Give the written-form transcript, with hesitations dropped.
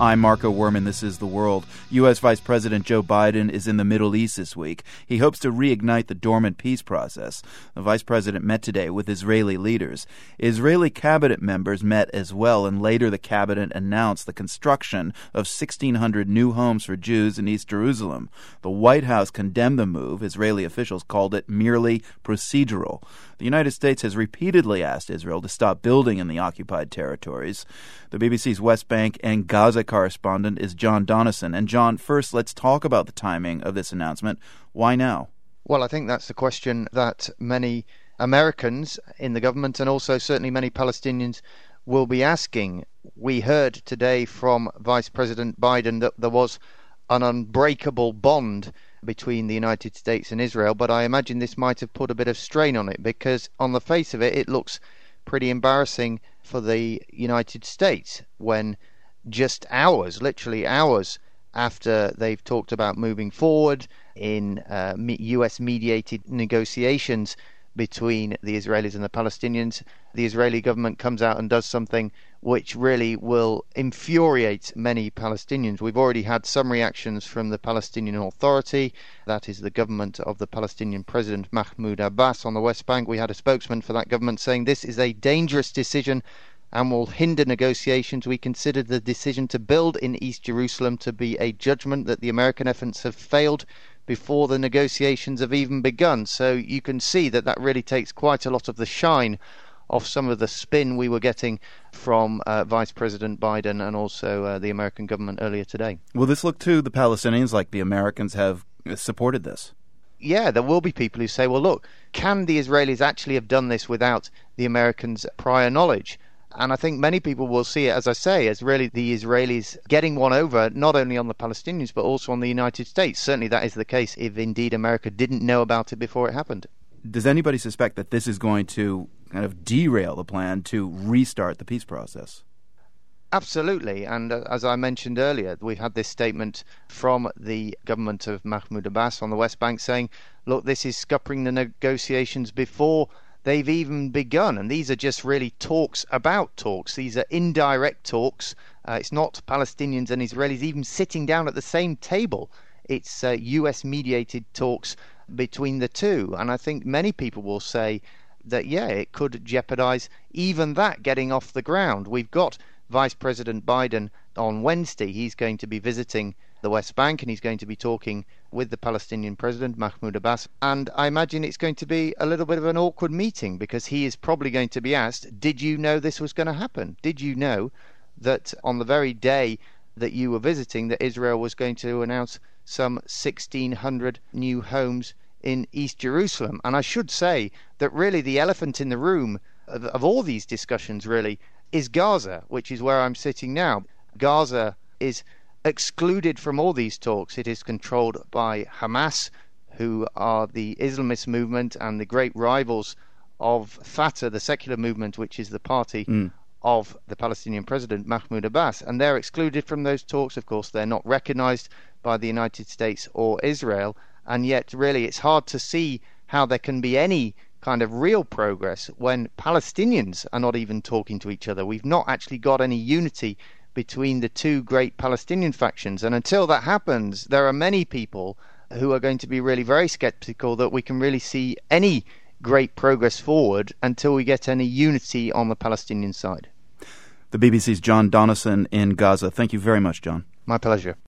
I'm Marco Werman. This is The World. U.S. Vice President Joe Biden is in the Middle East this week. He hopes to reignite the dormant peace process. The vice president met today with Israeli leaders. Israeli cabinet members met as well, and later the cabinet announced the construction of 1,600 new homes for Jews in East Jerusalem. The White House condemned the move. Israeli officials called it merely procedural. The United States has repeatedly asked Israel to stop building in the occupied territories. The BBC's West Bank and Gaza correspondent is John Donison. And John, first, let's talk about the timing of this announcement. Why now? Well, I think that's the question that many Americans in the government and also certainly many Palestinians will be asking. We heard today from Vice President Biden that there was an unbreakable bond between the United States and Israel, but I imagine this might have put a bit of strain on it because on the face of it, it looks pretty embarrassing for the United States when just hours, literally hours after they've talked about moving forward in US-mediated negotiations between the Israelis and the Palestinians, the Israeli government comes out and does something which really will infuriate many Palestinians. We've already had some reactions from the Palestinian Authority, that is the government of the Palestinian President Mahmoud Abbas on the West Bank. We had a spokesman for that government saying this is a dangerous decision and will hinder negotiations. We consider the decision to build in East Jerusalem to be a judgment that the American efforts have failed before the negotiations have even begun. So you can see that that really takes quite a lot of the shine off some of the spin we were getting from Vice President Biden and also the American government earlier today. Will this look to the Palestinians like the Americans have supported this? Yeah, there will be people who say, well, look, can the Israelis actually have done this without the Americans' prior knowledge? And I think many people will see it, as I say, as really the Israelis getting one over, not only on the Palestinians, but also on the United States. Certainly that is the case if indeed America didn't know about it before it happened. Does anybody suspect that this is going to kind of derail the plan to restart the peace process? Absolutely. And as I mentioned earlier, we've had this statement from the government of Mahmoud Abbas on the West Bank saying, look, this is scuppering the negotiations before they've even begun, and these are just really talks about talks. These are indirect talks. It's not Palestinians and Israelis even sitting down at the same table. It's US-mediated talks between the two, and I think many people will say that, yeah, it could jeopardize even that getting off the ground. We've got Vice President Biden on Wednesday. He's going to be visiting the West Bank and he's going to be talking with the Palestinian President Mahmoud Abbas, and I imagine it's going to be a little bit of an awkward meeting because he is probably going to be asked, did you know this was going to happen? Did you know that on the very day that you were visiting that Israel was going to announce some 1,600 new homes in East Jerusalem? And I should say that really the elephant in the room of all these discussions really is Gaza, which is where I'm sitting now. Gaza is excluded from all these talks. It is controlled by Hamas, who are the Islamist movement and the great rivals of Fatah, the secular movement, which is the party of the Palestinian president Mahmoud Abbas. And they're excluded from those talks. Of course, they're not recognized by the United States or Israel. And yet, really, it's hard to see how there can be any kind of real progress when Palestinians are not even talking to each other. We've not actually got any unity between the two great Palestinian factions. And until that happens, there are many people who are going to be really very skeptical that we can really see any great progress forward until we get any unity on the Palestinian side. The BBC's John Donison in Gaza. Thank you very much, John. My pleasure.